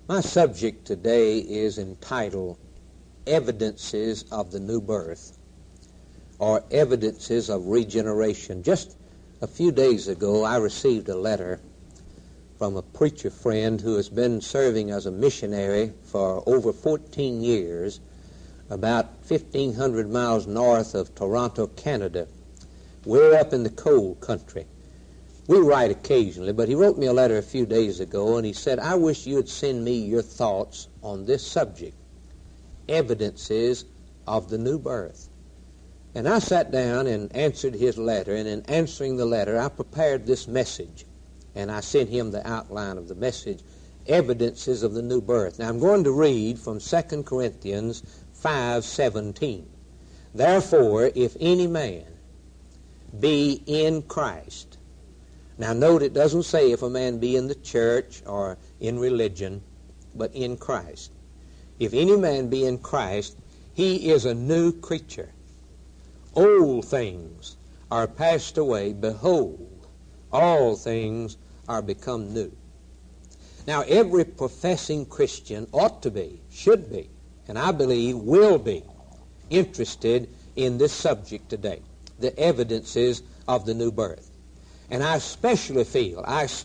My subject today is entitled Evidences of the New Birth, or Evidences of Regeneration. Just a few days ago, I received a letter from a preacher friend who has been serving as a missionary for over 14 years, about 1,500 miles north of Toronto, Canada. We're up in the cold country. We write occasionally, but he wrote me a letter a few days ago, and he said, I wish you would send me your thoughts on this subject, evidences of the new birth. And I sat down and answered his letter, and in answering the letter, I prepared this message, and I sent him the outline of the message, evidences of the new birth. Now I'm going to read from 2 Corinthians 5:17. Therefore, if any man be in Christ. Now note, it doesn't say if a man be in the church or in religion, but in Christ. If any man be in Christ, he is a new creature. Old things are passed away. Behold, all things are become new. Now every professing Christian ought to be, should be, and I believe will be interested in this subject today, the evidences of the new birth. And I especially feel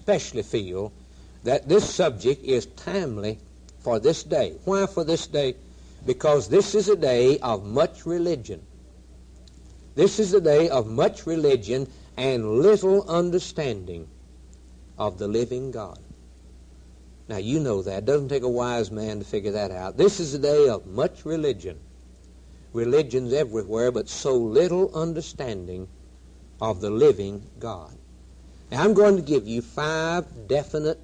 that this subject is timely for this day. Why for this day? Because this is a day of much religion. This is a day of much religion and little understanding of the living God. Now you know that. It doesn't take a wise man to figure that out. This is a day of much religion. Religion's everywhere, but so little understanding of the living God. Now, I'm going to give you 5 definite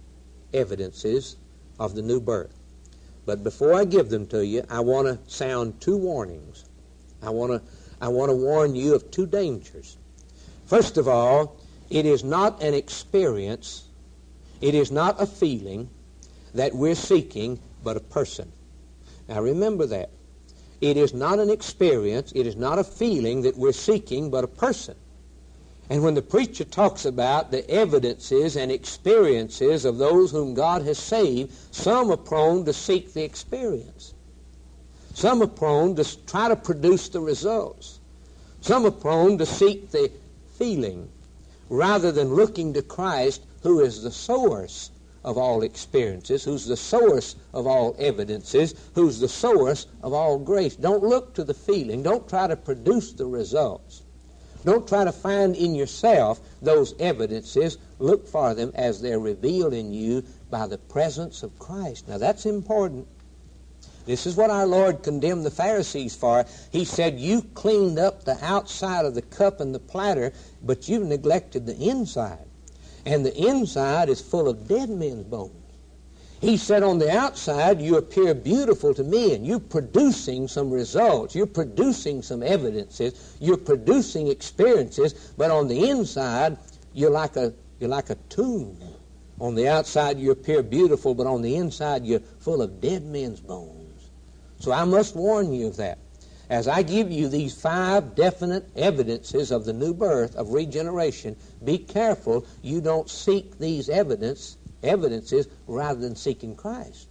evidences of the new birth. But before I give them to you, I want to sound 2 warnings. I want to warn you of 2 dangers. First of all, it is not an experience, it is not a feeling that we're seeking, but a person. Now remember that. It is not an experience, it is not a feeling that we're seeking, but a person. And when the preacher talks about the evidences and experiences of those whom God has saved, some are prone to seek the experience. Some are prone to try to produce the results. Some are prone to seek the feeling rather than looking to Christ, who is the source of all experiences, who's the source of all evidences, who's the source of all grace. Don't look to the feeling. Don't try to produce the results. Don't try to find in yourself those evidences. Look for them as they're revealed in you by the presence of Christ. Now that's important. This is what our Lord condemned the Pharisees for. He said, you cleaned up the outside of the cup and the platter, but you've neglected the inside. And the inside is full of dead men's bones. He said, on the outside, you appear beautiful to me, and you're producing some results. You're producing some evidences. You're producing experiences. But on the inside, you're like a tomb. On the outside, you appear beautiful, but on the inside, you're full of dead men's bones. So I must warn you of that. As I give you these 5 definite evidences of the new birth, of regeneration, be careful you don't seek these evidences rather than seeking Christ.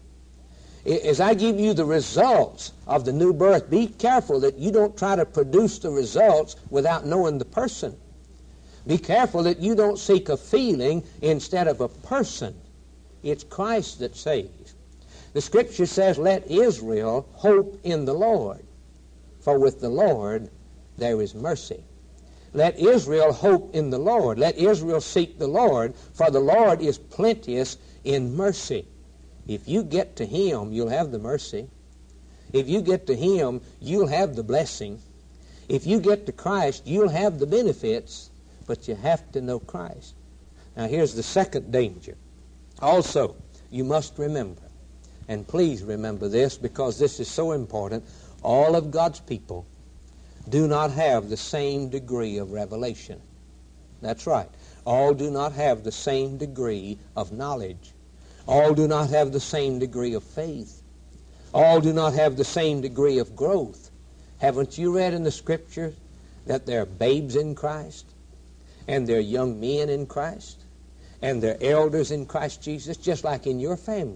As I give you the results of the new birth, be careful that you don't try to produce the results without knowing the person. Be careful that you don't seek a feeling instead of a person. It's Christ that saves. The Scripture says, let Israel hope in the Lord, for with the Lord there is mercy. Let Israel hope in the Lord. Let Israel seek the Lord, for the Lord is plenteous in mercy. If you get to Him, you'll have the mercy. If you get to Him, you'll have the blessing. If you get to Christ, you'll have the benefits, but you have to know Christ. Now here's the second danger. Also, you must remember, and please remember this because this is so important, all of God's people do not have the same degree of revelation. That's right. All do not have the same degree of knowledge. All do not have the same degree of faith. All do not have the same degree of growth. Haven't you read in the Scriptures that there are babes in Christ, and there are young men in Christ, and there are elders in Christ Jesus, just like in your family?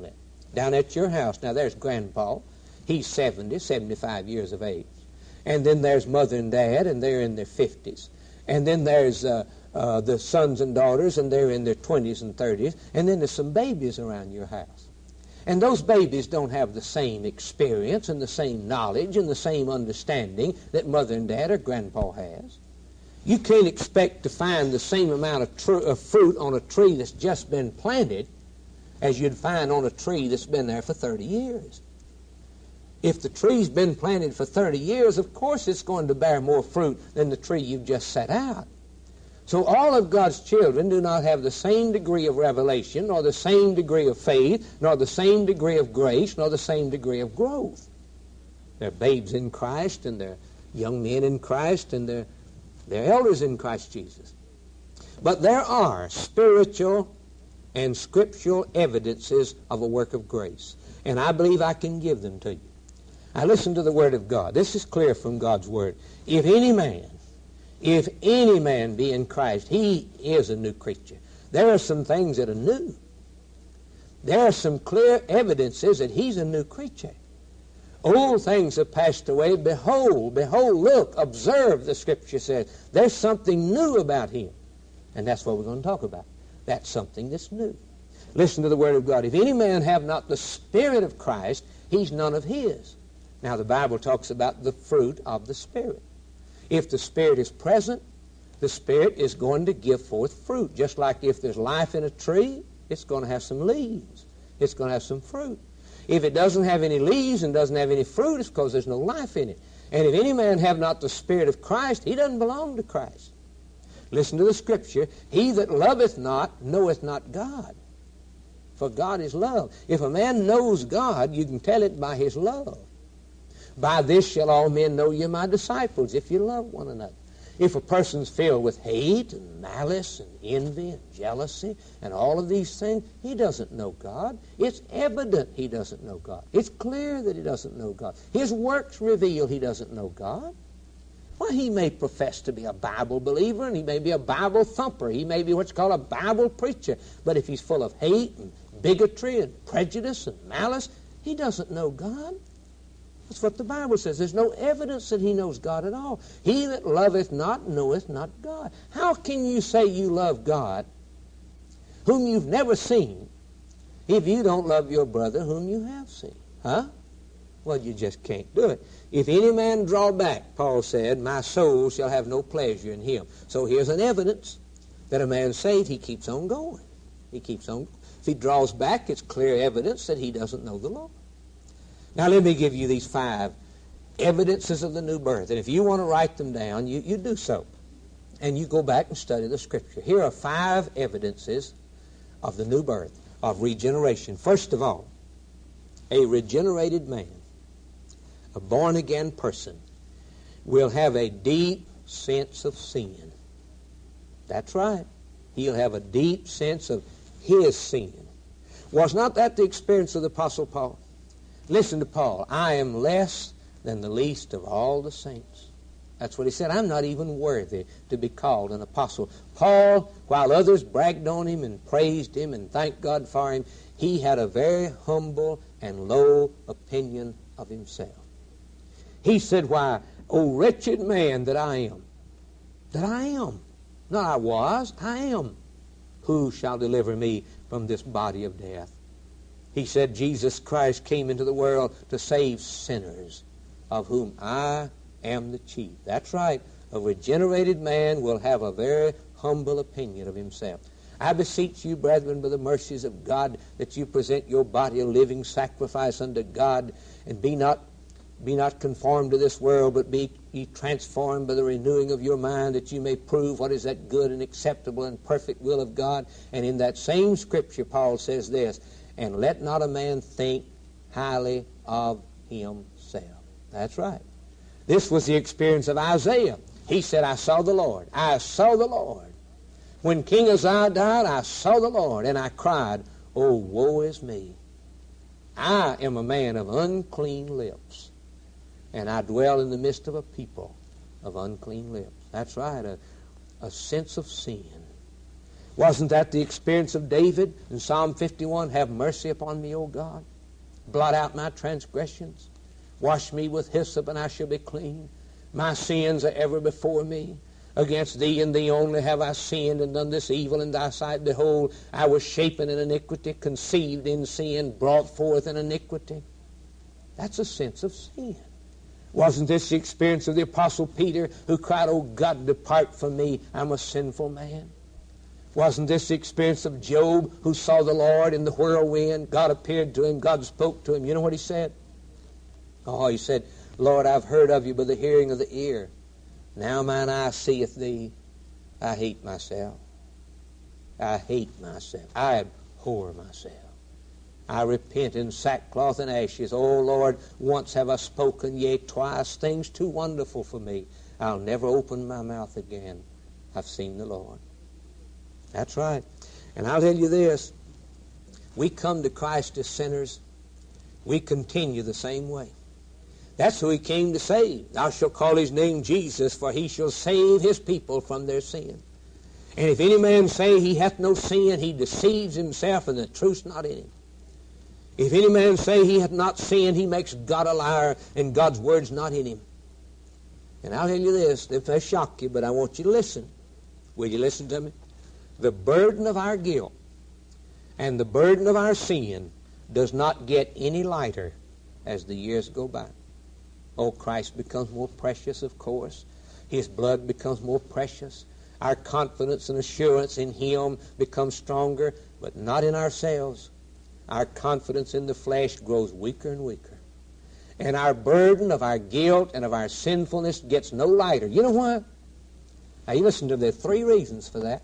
down at your house. Now, there's Grandpa. He's 70, 75 years of age. And then there's Mother and Dad, and they're in their 50s. And then there's the sons and daughters, and they're in their 20s and 30s. And then there's some babies around your house. And those babies don't have the same experience and the same knowledge and the same understanding that Mother and Dad or Grandpa has. You can't expect to find the same amount of fruit on a tree that's just been planted as you'd find on a tree that's been there for 30 years. If the tree's been planted for 30 years, of course it's going to bear more fruit than the tree you've just set out. So all of God's children do not have the same degree of revelation, nor the same degree of faith, nor the same degree of grace, nor the same degree of growth. They're babes in Christ, and they're young men in Christ, and they're elders in Christ Jesus. But there are spiritual and scriptural evidences of a work of grace, and I believe I can give them to you. Now listen to the Word of God. This is clear from God's Word. If any man be in Christ, he is a new creature. There are some things that are new. There are some clear evidences that he's a new creature. Old things have passed away. Behold, look, observe, the Scripture says. There's something new about him. And that's what we're going to talk about. That's something that's new. Listen to the Word of God. If any man have not the Spirit of Christ, he's none of his. Now, the Bible talks about the fruit of the Spirit. If the Spirit is present, the Spirit is going to give forth fruit. Just like if there's life in a tree, it's going to have some leaves. It's going to have some fruit. If it doesn't have any leaves and doesn't have any fruit, it's because there's no life in it. And if any man have not the Spirit of Christ, he doesn't belong to Christ. Listen to the Scripture. He that loveth not knoweth not God. For God is love. If a man knows God, you can tell it by his love. By this shall all men know you my disciples, if you love one another. If a person's filled with hate and malice and envy and jealousy and all of these things, he doesn't know God. It's evident he doesn't know God. It's clear that he doesn't know God. His works reveal he doesn't know God. Well, he may profess to be a Bible believer, and he may be a Bible thumper. He may be what's called a Bible preacher. But if he's full of hate and bigotry and prejudice and malice, he doesn't know God. That's what the Bible says. There's no evidence that he knows God at all. He that loveth not knoweth not God. How can you say you love God whom you've never seen if you don't love your brother whom you have seen? Huh? Well, you just can't do it. If any man draw back, Paul said, my soul shall have no pleasure in him. So here's an evidence that a man's saved. He keeps on going. He keeps on. If he draws back, it's clear evidence that he doesn't know the Lord. Now, let me give you these 5 evidences of the new birth. And if you want to write them down, you do so. And you go back and study the Scripture. Here are 5 evidences of the new birth, of regeneration. First of all, a regenerated man, a born-again person, will have a deep sense of sin. That's right. He'll have a deep sense of his sin. Was not that the experience of the Apostle Paul? Listen to Paul. I am less than the least of all the saints. That's what he said. I'm not even worthy to be called an apostle. Paul, while others bragged on him and praised him and thanked God for him, he had a very humble and low opinion of himself. He said, why, O wretched man that I am. That I am. Not I was, I am. Who shall deliver me from this body of death? He said Jesus Christ came into the world to save sinners, of whom I am the chief. That's right. A regenerated man will have a very humble opinion of himself. I beseech you, brethren, by the mercies of God, that you present your body a living sacrifice unto God, and be not conformed to this world, but be ye transformed by the renewing of your mind, that you may prove what is that good and acceptable and perfect will of God. And in that same Scripture, Paul says this, and let not a man think highly of himself. That's right. This was the experience of Isaiah. He said, I saw the Lord. I saw the Lord. When King Uzziah died, I saw the Lord, and I cried, oh, woe is me. I am a man of unclean lips, and I dwell in the midst of a people of unclean lips. That's right, a sense of sin. Wasn't that the experience of David in Psalm 51? Have mercy upon me, O God. Blot out my transgressions. Wash me with hyssop, and I shall be clean. My sins are ever before me. Against thee and thee only have I sinned and done this evil in thy sight. Behold, I was shapen in iniquity, conceived in sin, brought forth in iniquity. That's a sense of sin. Wasn't this the experience of the Apostle Peter, who cried, "Oh God, depart from me, I'm a sinful man"? Wasn't this the experience of Job, who saw the Lord in the whirlwind? God appeared to him, God spoke to him. You know what he said? Oh, he said, "Lord, I've heard of you by the hearing of the ear. Now mine eye seeth thee. I hate myself. I hate myself. I abhor myself. I repent in sackcloth and ashes. O Lord, once have I spoken, yea, twice, things too wonderful for me. I'll never open my mouth again. I've seen the Lord." That's right. And I'll tell you this. We come to Christ as sinners. We continue the same way. That's who he came to save. "Thou shalt call his name Jesus, for he shall save his people from their sin. And if any man say he hath no sin, he deceives himself, and the truth's not in him. If any man say he hath not sinned, he makes God a liar, and God's word's not in him." And I'll tell you this, it may shock you, but I want you to listen. Will you listen to me? The burden of our guilt and the burden of our sin does not get any lighter as the years go by. Oh, Christ becomes more precious, of course. His blood becomes more precious. Our confidence and assurance in him becomes stronger, but not in ourselves. Our confidence in the flesh grows weaker and weaker. And our burden of our guilt and of our sinfulness gets no lighter. You know why? Now, you listen to the 3 reasons for that.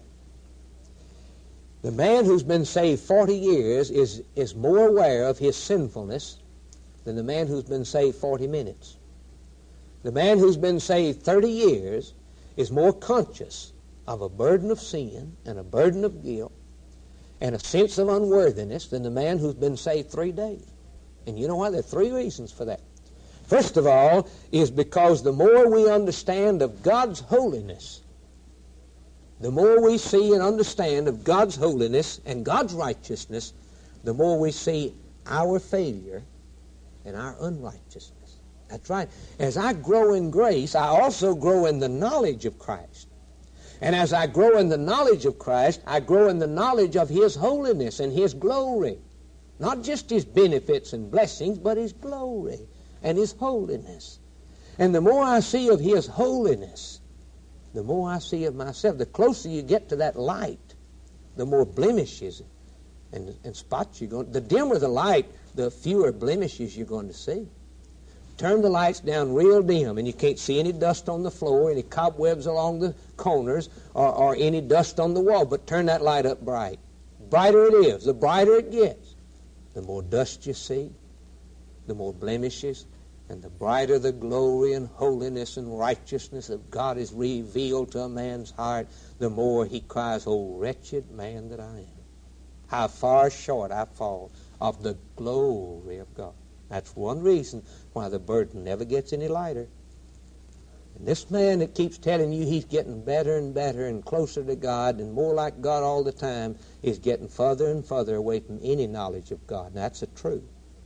The man who's been saved 40 years is more aware of his sinfulness than the man who's been saved 40 minutes. The man who's been saved 30 years is more conscious of a burden of sin and a burden of guilt and a sense of unworthiness than the man who's been saved 3 days. And you know why? There are 3 reasons for that. First of all is because the more we understand of God's holiness, the more we see and understand of God's holiness and God's righteousness, the more we see our failure and our unrighteousness. That's right. As I grow in grace, I also grow in the knowledge of Christ. And as I grow in the knowledge of Christ, I grow in the knowledge of his holiness and his glory. Not just his benefits and blessings, but his glory and his holiness. And the more I see of his holiness, the more I see of myself. The closer you get to that light, the more blemishes and spots you're going to. The dimmer the light, the fewer blemishes you're going to see. Turn the lights down real dim, and you can't see any dust on the floor, any cobwebs along the corners, or any dust on the wall. But turn that light up bright. Brighter it is, the brighter it gets. The more dust you see, the more blemishes, and the brighter the glory and holiness and righteousness of God is revealed to a man's heart, the more he cries, "Oh, wretched man that I am. How far short I fall of the glory of God." That's one reason why the burden never gets any lighter. And this man that keeps telling you he's getting better and better and closer to God and more like God all the time is getting further and further away from any knowledge of God. And that's the truth.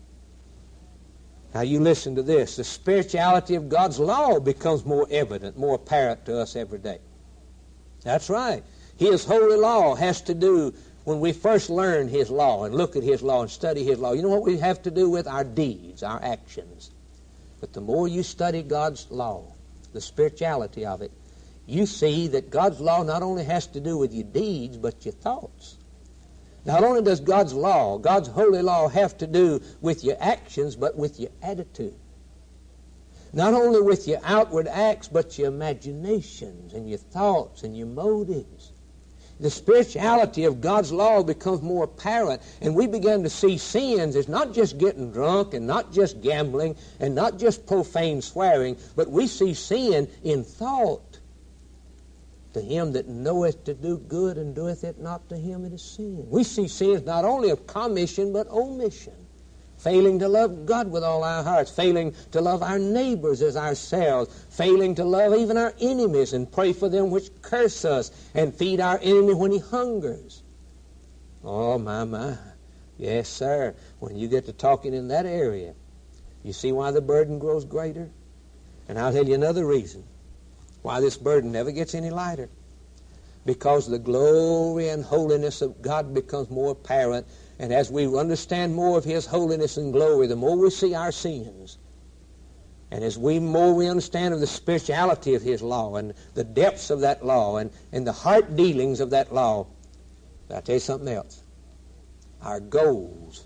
Now you listen to this. The spirituality of God's law becomes more evident, more apparent to us every day. That's right. His holy law has to do, when we first learn his law and look at his law and study his law, you know what we have to do with? Our deeds, our actions. But the more you study God's law, the spirituality of it, you see that God's law not only has to do with your deeds, but your thoughts. Not only does God's law, God's holy law, have to do with your actions, but with your attitude. Not only with your outward acts, but your imaginations and your thoughts and your motives. The spirituality of God's law becomes more apparent, and we begin to see sins as not just getting drunk and not just gambling and not just profane swearing, but we see sin in thought. To him that knoweth to do good and doeth it not, to him it is sin. We see sins not only of commission but omission. Failing to love God with all our hearts, failing to love our neighbors as ourselves, failing to love even our enemies and pray for them which curse us, and feed our enemy when he hungers. Oh, my. Yes, sir. When you get to talking in that area, you see why the burden grows greater? And I'll tell you another reason why this burden never gets any lighter. Because the glory and holiness of God becomes more apparent, and as we understand more of His holiness and glory, the more we see our sins. And as more we understand of the spirituality of His law and the depths of that law and the heart dealings of that law, but I'll tell you something else. Our goals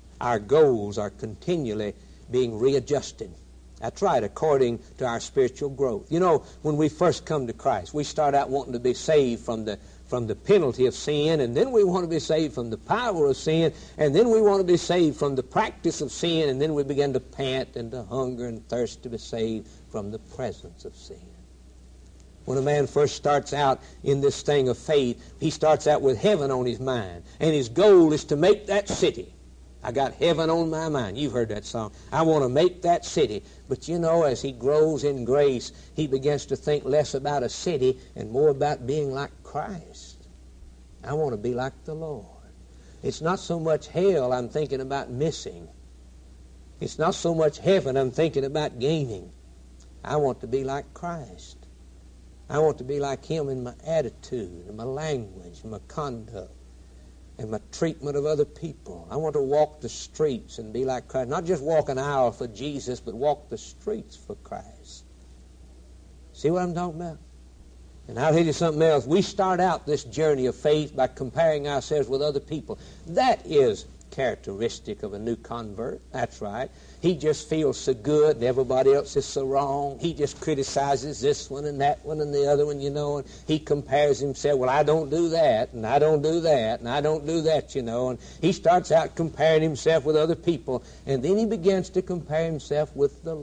are continually being readjusted. That's right, according to our spiritual growth. You know, when we first come to Christ, we start out wanting to be saved from the penalty of sin, and then we want to be saved from the power of sin, and then we want to be saved from the practice of sin, and then we begin to pant and to hunger and thirst to be saved from the presence of sin. When a man first starts out in this thing of faith, he starts out with heaven on his mind, and his goal is to make that city. I got heaven on my mind. You've heard that song. I want to make that city. But you know, as he grows in grace, he begins to think less about a city and more about being like Christ. I want to be like the Lord. It's not so much hell I'm thinking about missing. It's not so much heaven I'm thinking about gaining. I want to be like Christ. I want to be like Him in my attitude, in my language, in my conduct, and my treatment of other people. I want to walk the streets and be like Christ. Not just walk an aisle for Jesus, but walk the streets for Christ. See what I'm talking about? And I'll tell you something else. We start out this journey of faith by comparing ourselves with other people. That is characteristic of a new convert. That's right. He just feels so good and everybody else is so wrong. He just criticizes this one and that one and the other one, you know, and he compares himself. Well, I don't do that, and I don't do that, and I don't do that, you know. And he starts out comparing himself with other people, and then he begins to compare himself with the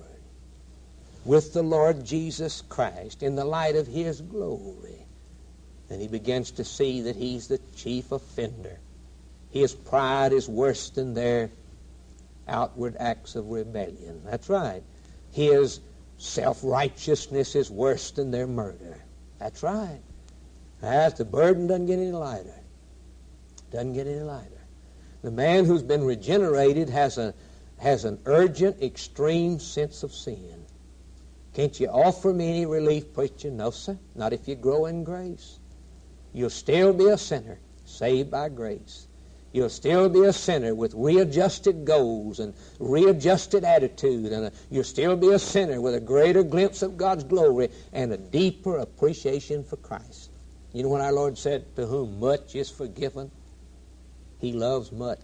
Lord Jesus Christ in the light of His glory. And he begins to see that he's the chief offender. His pride is worse than their outward acts of rebellion. That's right. His self-righteousness is worse than their murder. That's right. As the burden doesn't get any lighter. Doesn't get any lighter. The man who's been regenerated has an urgent, extreme sense of sin. Can't you offer me any relief, preacher? No, sir. Not if you grow in grace. You'll still be a sinner, saved by grace. You'll still be a sinner with readjusted goals and readjusted attitude. And you'll still be a sinner with a greater glimpse of God's glory and a deeper appreciation for Christ. You know what our Lord said? To whom much is forgiven, He loves much.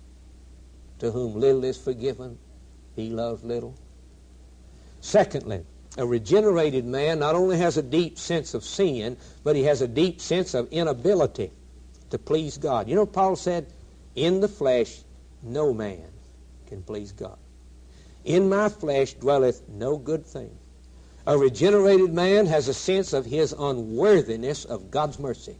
To whom little is forgiven, He loves little. Secondly, a regenerated man not only has a deep sense of sin, but he has a deep sense of inability to please God. You know, Paul said, in the flesh no man can please God. In my flesh dwelleth no good thing. A regenerated man has a sense of his unworthiness of God's mercy.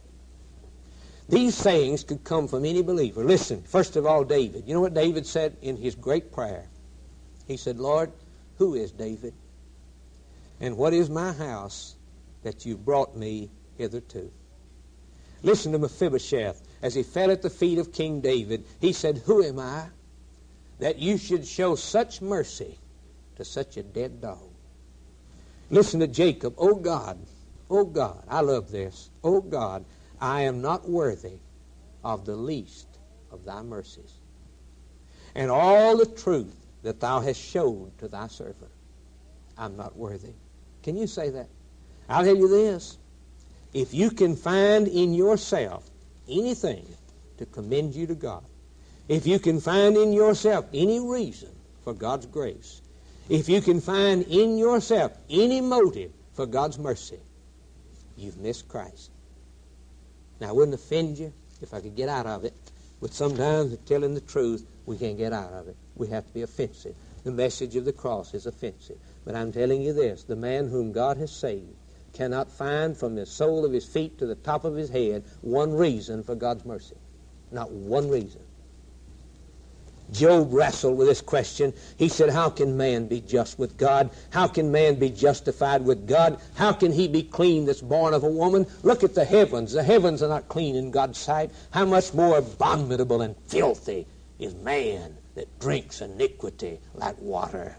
These sayings could come from any believer. Listen, first of all, David. You know what David said in his great prayer? He said, Lord, who is David? And what is my house that you've brought me hitherto? Listen to Mephibosheth. As he fell at the feet of King David, he said, who am I that you should show such mercy to such a dead dog? Listen to Jacob. Oh God, I love this. Oh God, I am not worthy of the least of thy mercies, and all the truth that thou hast showed to thy servant. I'm not worthy. Can you say that? I'll tell you this. If you can find in yourself anything to commend you to God, if you can find in yourself any reason for God's grace, if you can find in yourself any motive for God's mercy, you've missed Christ. Now, I wouldn't offend you if I could get out of it, but sometimes telling the truth, we can't get out of it. We have to be offensive. The message of the cross is offensive. But I'm telling you this, the man whom God has saved cannot find from the sole of his feet to the top of his head one reason for God's mercy. Not one reason. Job wrestled with this question. He said, how can man be just with God? How can man be justified with God? How can he be clean that's born of a woman? Look at the heavens. The heavens are not clean in God's sight. How much more abominable and filthy is man that drinks iniquity like water?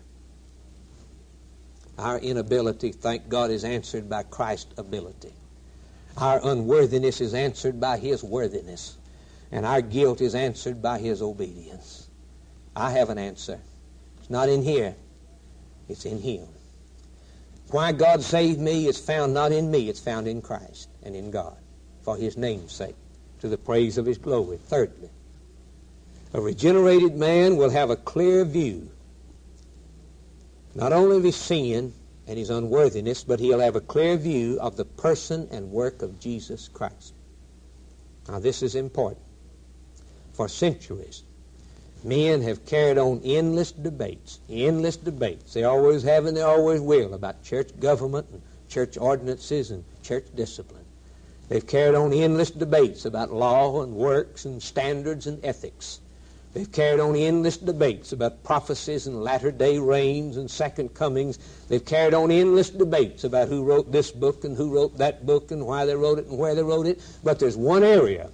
Our inability, thank God, is answered by Christ's ability. Our unworthiness is answered by His worthiness. And our guilt is answered by His obedience. I have an answer. It's not in here. It's in Him. Why God saved me is found not in me. It's found in Christ and in God for His name's sake, to the praise of His glory. Thirdly, a regenerated man will have a clear view not only of his sin and his unworthiness, but he'll have a clear view of the person and work of Jesus Christ. Now this is important. For centuries, men have carried on endless debates. They always have and they always will about church government and church ordinances and church discipline. They've carried on endless debates about law and works and standards and ethics. They've carried on endless debates about prophecies and latter-day rains and second comings. They've carried on endless debates about who wrote this book and who wrote that book and why they wrote it and where they wrote it. But there's one area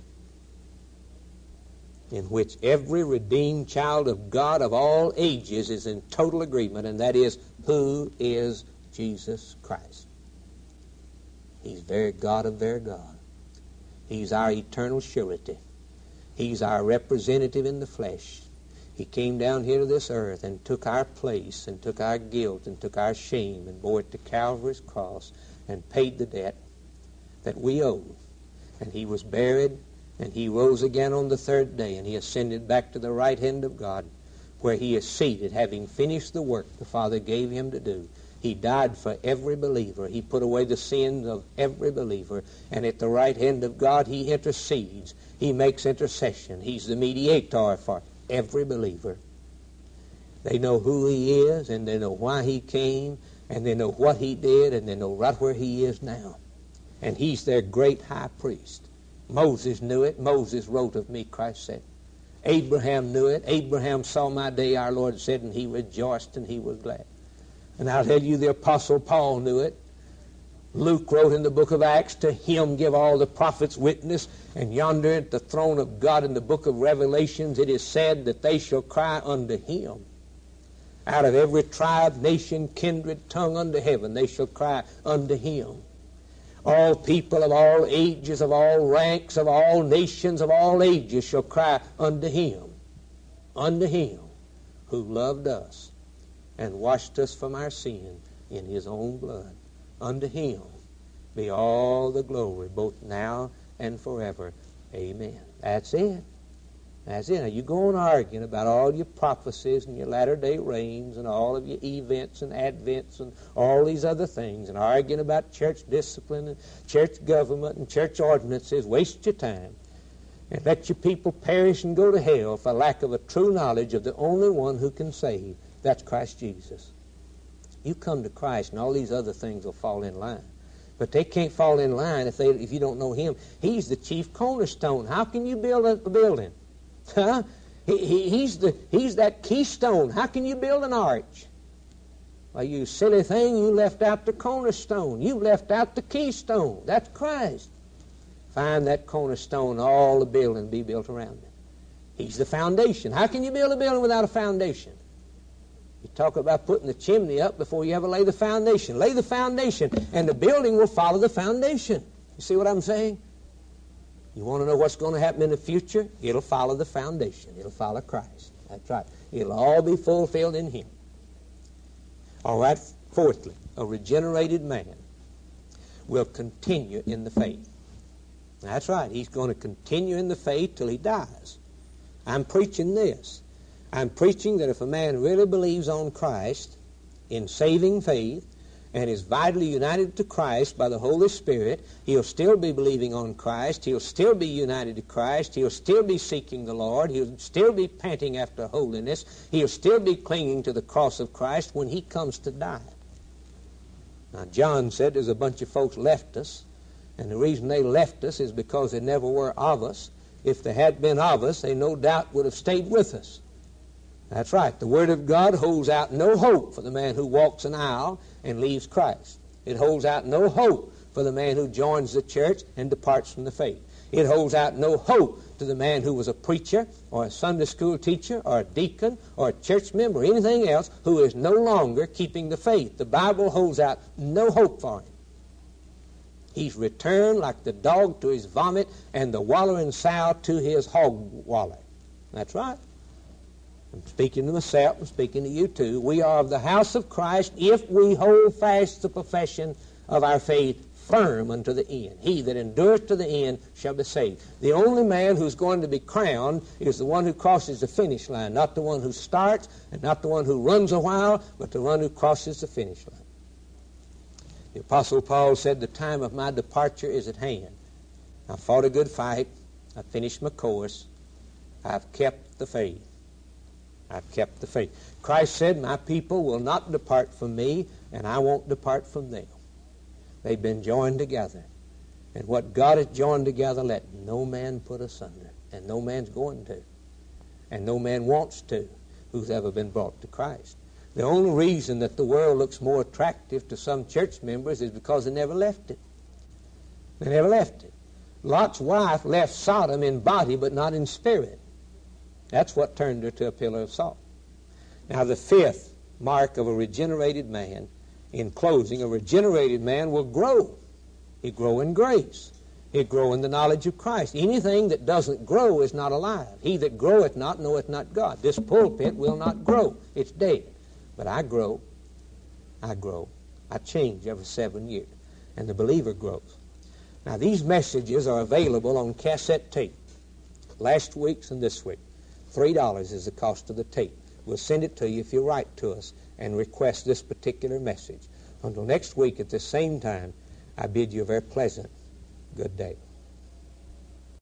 in which every redeemed child of God of all ages is in total agreement, and that is, who is Jesus Christ? He's very God of very God. He's our eternal surety. He's our representative in the flesh. He came down here to this earth and took our place and took our guilt and took our shame and bore it to Calvary's cross and paid the debt that we owed. And He was buried, and He rose again on the third day, and He ascended back to the right hand of God, where He is seated, having finished the work the Father gave Him to do. He died for every believer. He put away the sins of every believer. And at the right hand of God, He intercedes. He makes intercession. He's the mediator for every believer. They know who He is, and they know why He came, and they know what He did, and they know right where He is now. And He's their great high priest. Moses knew it. Moses wrote of me, Christ said. Abraham knew it. Abraham saw my day, our Lord said, and he rejoiced and he was glad. And I'll tell you, the Apostle Paul knew it. Luke wrote in the book of Acts, to Him give all the prophets witness, and yonder at the throne of God in the book of Revelations it is said that they shall cry unto Him. Out of every tribe, nation, kindred, tongue under heaven, they shall cry unto Him. All people of all ages, of all ranks, of all nations, of all ages shall cry unto Him who loved us and washed us from our sin in His own blood. Unto Him be all the glory, both now and forever. Amen. That's it. That's it. Now you go on arguing about all your prophecies and your latter-day rains and all of your events and advents and all these other things, and arguing about church discipline and church government and church ordinances. Waste your time and let your people perish and go to hell for lack of a true knowledge of the only one who can save. That's Christ Jesus. You come to Christ and all these other things will fall in line. But they can't fall in line if you don't know Him. He's the chief cornerstone. How can you build a building? Huh? He's that keystone. How can you build an arch? Well, you silly thing, you left out the cornerstone. You left out the keystone. That's Christ. Find that cornerstone, all the building be built around it. He's the foundation. How can you build a building without a foundation? You talk about putting the chimney up before you ever lay the foundation. Lay the foundation, and the building will follow the foundation. You see what I'm saying? You want to know what's going to happen in the future? It'll follow the foundation. It'll follow Christ. That's right. It'll all be fulfilled in Him. All right, fourthly, a regenerated man will continue in the faith. That's right. He's going to continue in the faith till he dies. I'm preaching this. I'm preaching that if a man really believes on Christ in saving faith and is vitally united to Christ by the Holy Spirit, he'll still be believing on Christ, he'll still be united to Christ, he'll still be seeking the Lord, he'll still be panting after holiness, he'll still be clinging to the cross of Christ when he comes to die. Now, John said there's a bunch of folks left us, and the reason they left us is because they never were of us. If they had been of us, they no doubt would have stayed with us. That's right. The Word of God holds out no hope for the man who walks an aisle and leaves Christ. It holds out no hope for the man who joins the church and departs from the faith. It holds out no hope to the man who was a preacher or a Sunday school teacher or a deacon or a church member or anything else who is no longer keeping the faith. The Bible holds out no hope for him. He's returned like the dog to his vomit and the wallowing sow to his hog wallow. That's right. I'm speaking to myself, I'm speaking to you too. We are of the house of Christ if we hold fast the profession of our faith firm unto the end. He that endureth to the end shall be saved. The only man who's going to be crowned is the one who crosses the finish line, not the one who starts and not the one who runs a while, but the one who crosses the finish line. The Apostle Paul said, the time of my departure is at hand. I fought a good fight. I finished my course. I've kept the faith. I've kept the faith. Christ said, my people will not depart from me, and I won't depart from them. They've been joined together. And what God has joined together, let no man put asunder. And no man's going to. And no man wants to, who's ever been brought to Christ. The only reason that the world looks more attractive to some church members is because they never left it. They never left it. Lot's wife left Sodom in body, but not in spirit. That's what turned her to a pillar of salt. Now, the fifth mark of a regenerated man, in closing, a regenerated man will grow. He'll grow in grace. He'll grow in the knowledge of Christ. Anything that doesn't grow is not alive. He that groweth not knoweth not God. This pulpit will not grow. It's dead. But I grow. I grow. I change every 7 years. And the believer grows. Now, these messages are available on cassette tape. Last week's and this week. $3 is the cost of the tape. We'll send it to you if you write to us and request this particular message. Until next week at the same time, I bid you a very pleasant good day.